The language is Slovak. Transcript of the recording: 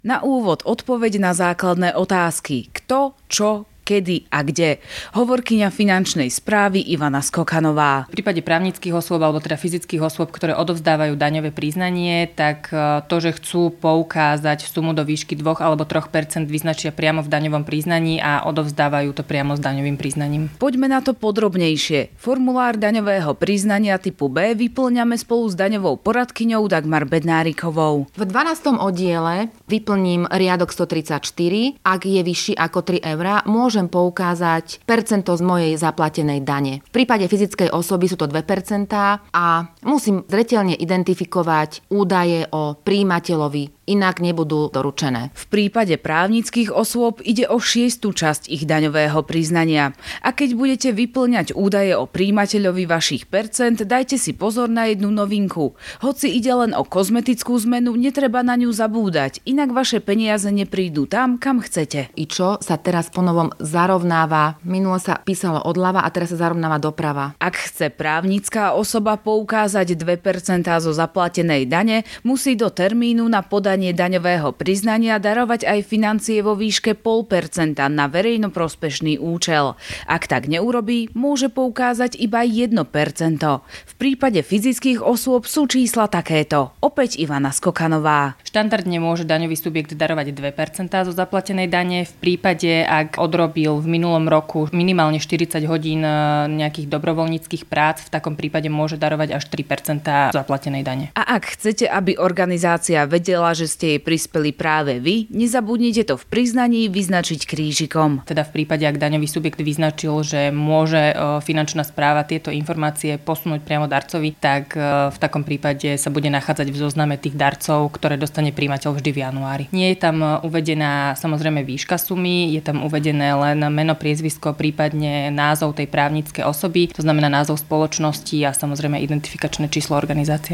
Na úvod odpoveď na základné otázky. Kto, čo, kedy a kde. Hovorkyňa finančnej správy Ivana Skokanová. V prípade právnických osôb alebo teda fyzických osôb, ktoré odovzdávajú daňové priznanie, tak to, že chcú poukázať sumu do výšky 2 alebo 3% vyznačia priamo v daňovom priznaní a odovzdávajú to priamo s daňovým priznaním. Poďme na to podrobnejšie. Formulár daňového priznania typu B vyplňame spolu s daňovou poradkyňou Dagmar Bednárikovou. V 12. oddiele vyplním riadok 134. Ak je vyšší ako 3 eurá, môžem poukázať percento z mojej zaplatenej dane. V prípade fyzickej osoby sú to 2% a musím zreteľne identifikovať údaje o príjimateľovi, inak nebudú doručené. V prípade právnických osôb ide o 6. časť ich daňového priznania. A keď budete vyplňať údaje o príjimateľovi vašich percent, dajte si pozor na jednu novinku. Hoci ide len o kozmetickú zmenu, netreba na ňu zabúdať, inak vaše peniaze neprídu tam, kam chcete. I čo sa teraz ponovom zarovnáva. Minulo sa písalo odľava a teraz sa zarovnáva doprava. Ak chce právnická osoba poukázať 2% zo zaplatenej dane, musí do termínu na podanie daňového priznania darovať aj financie vo výške 0,5% na verejnoprospešný účel. Ak tak neurobí, môže poukázať iba 1%. V prípade fyzických osôb sú čísla takéto. Opäť Ivana Skokanová. Štandardne môže daňový subjekt darovať 2% zo zaplatenej dane. V prípade, ak odrobil v minulom roku minimálne 40 hodín nejakých dobrovoľníckych prác, v takom prípade môže darovať až 3% zaplatenej dane. A ak chcete, aby organizácia vedela, že ste jej prispeli práve vy, nezabudnite to v priznaní vyznačiť krížikom. Teda v prípade, ak daňový subjekt vyznačil, že môže finančná správa tieto informácie posunúť priamo darcovi, tak v takom prípade sa bude nachádzať v zozname tých darcov, ktoré dostane prijímateľ vždy v januári. Nie je tam uvedená samozrejme výška sumy, je tam uvedené len meno, priezvisko, prípadne názov tej právnickej osoby, to znamená názov spoločnosti a samozrejme identifikačné číslo organizácie.